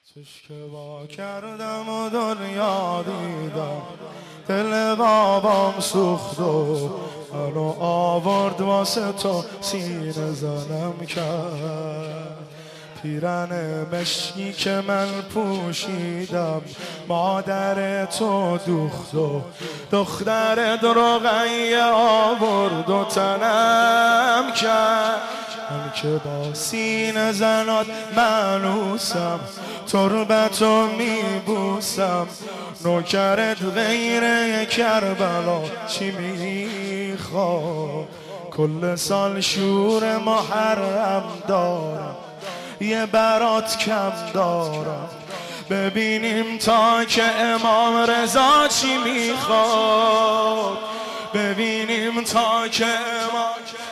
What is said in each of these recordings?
چشم که وا کردم و دنیا دیدم، دل بابام سوخت و منو آورد واسه تو، سینه زنم کرد. پیرن مشکی که من پوشیدم مادر تو دوخت و دختر رقیه آورد و تنم کرد. من که با سینه زنات منوسم، تربتو میبوسم، نوکرت غیر کربلا چی میخواد؟ کل سال شور محرم دارم، یه برات کم دارم، ببینیم تا که امام رضا چی میخواد، ببینیم تا که امام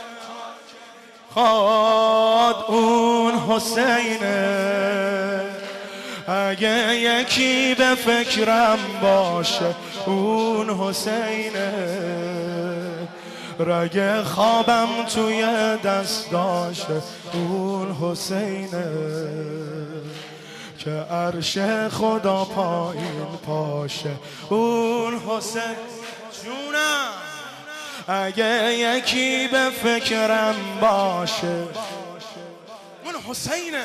خواد. اون حسینه اگه یکی به فکرم باشه، اون حسینه رگ خوابم توی دست داشته، اون حسینه که عرش خدا پایین پاشه، اون حسین جونم. اگه یکی به فکرم باشه، اون حسینه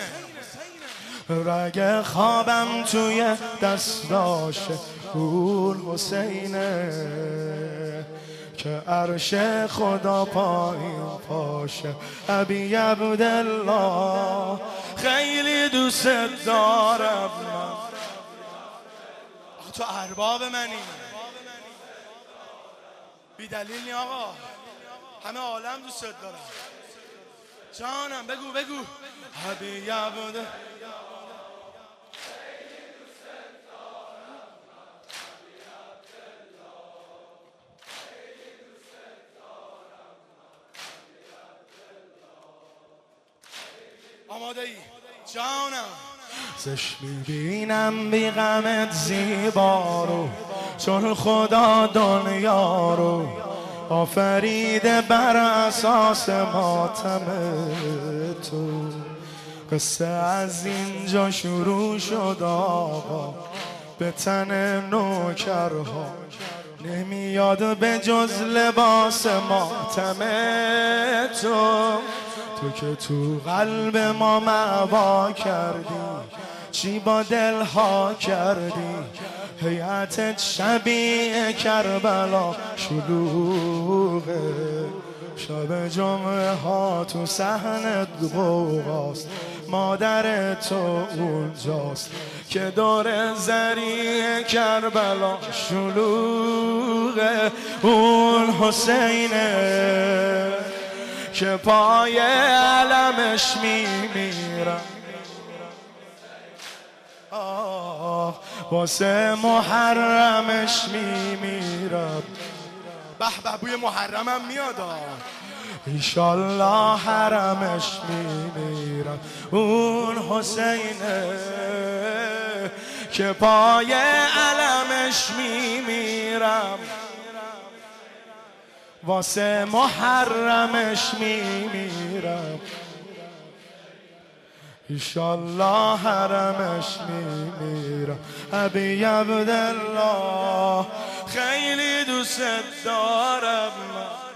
رگ خوابم توی دست داشته، اون حسینه که عرش خدا پایین پاشه. ابی عبدالله خیلی دوست دارم من. تو ارباب منی، بی دلیل نی آقا، همه عالم دوست دارم. جانم بگو بگو. ابی عبدالله آماده ای جانم. زش میبینم بی غمت زیبا رو، چون خدا دنیا رو آفریده بر اساس ماتم تو. قصه از اینجا شروع شد آقا، به تن نوکرها نمیاد به جز لباس ماتم تو. تو که تو قلب ما معوا کردی، چی با دلها کردی؟ هیئتت شبیه کربلا شلوغه، شب جمعه ها تو صحنت غوغاست، مادر تو اونجاست که دور زری کربلا شلوغه. اون حسینه که پای علمش میمیرم، واسه محرمش میمیرم. به به بوی محرمم میاد، ایشالله حرمش میمیرم. اون حسینه که پای علمش میمیرم، واسه محرمش میمیرم، ایشالله حرمش میمیرم. ابی عبدالله خیلی دوست دارم من.